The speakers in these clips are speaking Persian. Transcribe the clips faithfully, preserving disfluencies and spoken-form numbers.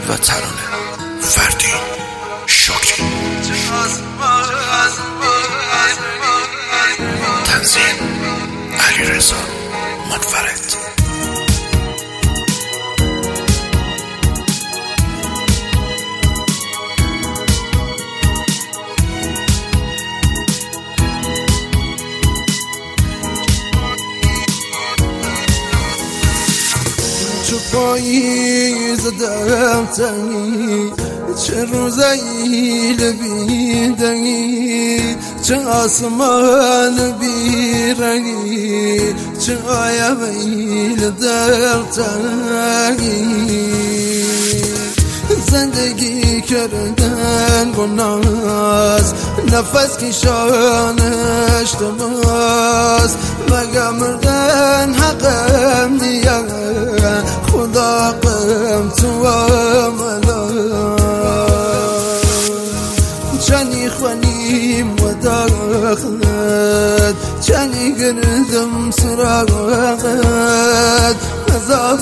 و ترانه فردین شکری، تنظیم علیرضا منفرد. چو پاییز دم تنی، چه روزایی لبیدنی، چه آسمان بیرنگی، چه آیا ویل در تنی. زندگی کردن گناست، نفس کشانش تماست، مگه مردن حقم نیه، خدا قم تو عملا. چنی خونیم و داخلت، چنی گردم سراغت، عذاب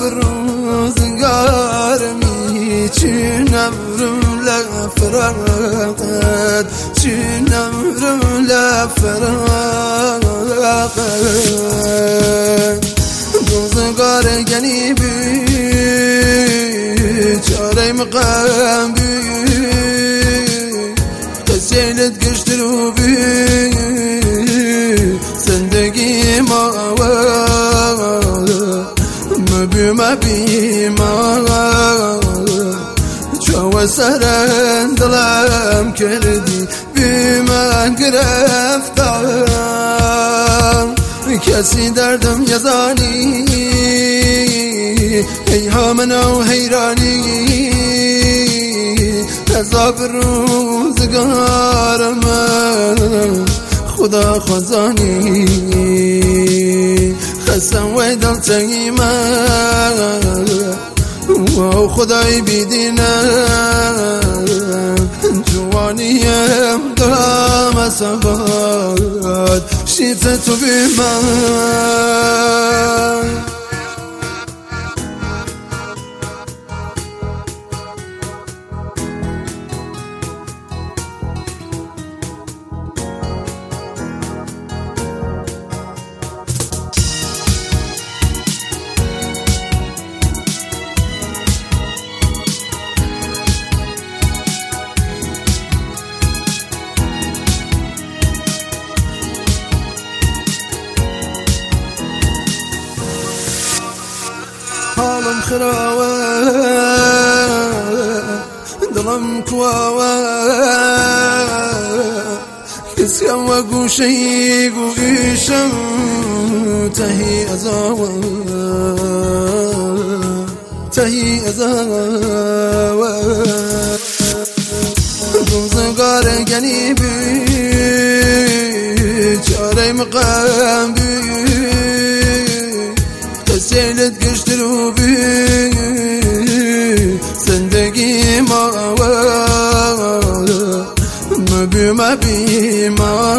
روزگارمی چی نمرم لفراقت، چی نمرم لفراقت. روزگار گنی بی چاره مقام بی، قسیلت گشت رو بی زندگی ما مبی مبی ما. چو سرن دلم کردی بی من گرفتم، کسی دردم یزانی ای همنو حیرانی، عذاب روزگار من خدا خزانی. خسم و دلتنگی من و خدای بیدینم، جوانیم دام سباد شیفت تو بی من. حالم خراوه دلم کواوه، کسیم و گوشهی گویشم تهی ازاوه، تهی ازاوه. روزگار گنی بی چاره مقام بی، قسیلت گشت رو بی زندگی ما مبی مبی ما.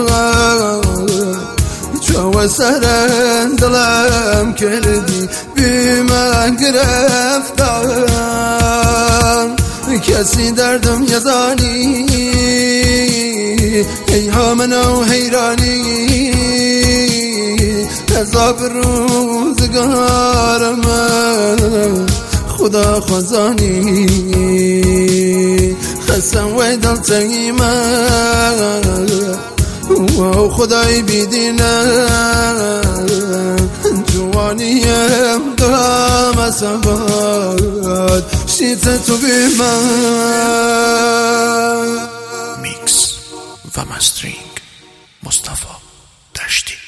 چو سرن دلم کردی بی من گرفتم، کسی دردم یزانی ای همنو حیرانی، عذاب روزگار من خدا خزانی. خسم و دلتنگی من و خدای بیدینم، جوانیم دام سباد شیفت تو بی من. میکس و مسترینگ مصطفی دشتی.